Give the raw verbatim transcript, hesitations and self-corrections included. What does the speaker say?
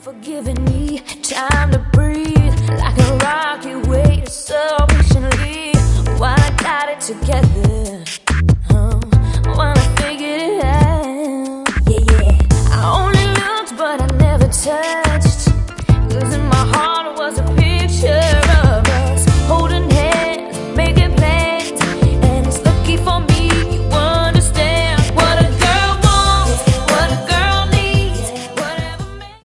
for giving me time to breathe. Like a rocket waited so patiently while I got it together. Oh, while I figured it out. Yeah, yeah. I only looked, but I never touched.